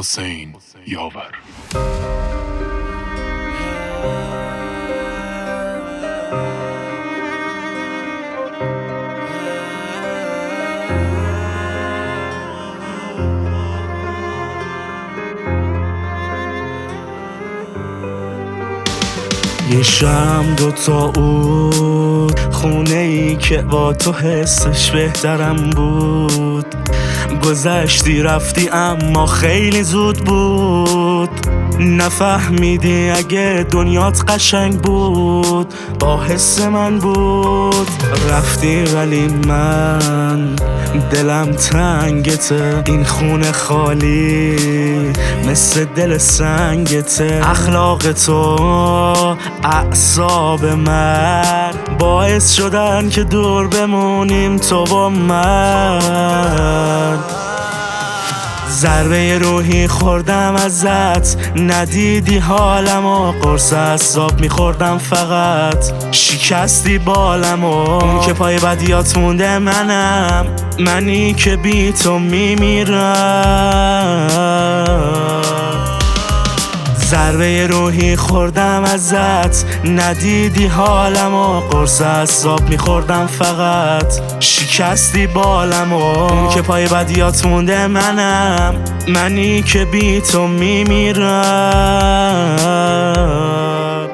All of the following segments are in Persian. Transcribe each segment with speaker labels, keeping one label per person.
Speaker 1: حسین یاور.
Speaker 2: یه شم دوتا بود، خونه ای که با تو حسش بهترم بود. گذشتی رفتی اما خیلی زود بود. نفهمیدی اگه دنیات قشنگ بود با حس من بود. رفتی ولی من دلم تنگته، این خونه خالی مثل دل سنگته. اخلاق تو اعصاب من باعث شدن که دور بمونیم تو با من. ضربه روحی خوردم ازت، ندیدی حالمو، قرص عصاب میخوردم فقط. شکستی بالمو، اون که پای بدیات مونده منم، منی که بی تو میمیرم. ضربه روحی خوردم ازت، ندیدی حالمو، قرص عصاب میخوردم فقط. شکستی بالمو، اون که پای بدیات مونده منم، منی که بی تو میمیرم.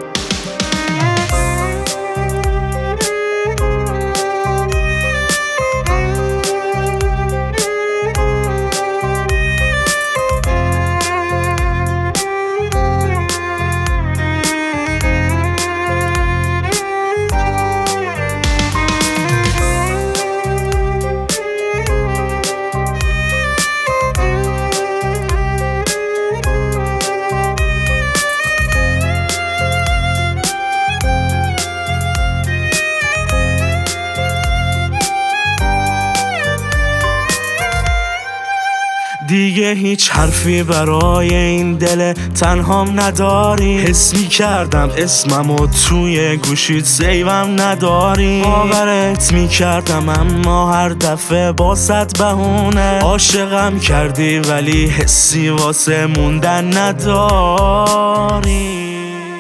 Speaker 2: دیگه هیچ حرفی برای این دل تنهام نداری. حس می‌کردم اسممو توی گوشیت سیوم نداری. باورت می‌کردم اما هر دفعه با صد بهونه. عاشقم کردی ولی حسی واسه موندن نداری.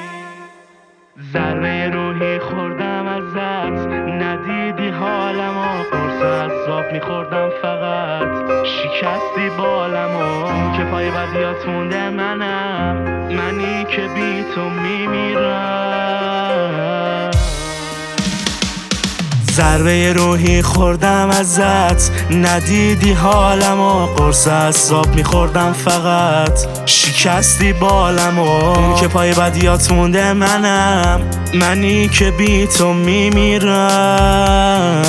Speaker 2: ضربه روحی خوردم ازت، ندیدی حالمو، قرص عصاب میخوردم فقط. شکستی بالمو، که پای بدیات مونده منم، منی که بی تو میمیرم. ضربه روحی خوردم ازت، ندیدی حالمو، قرص عصاب میخوردم فقط. شکستی بالمو، اون که پای بدیات مونده منم، منی که بی تو میمیرم.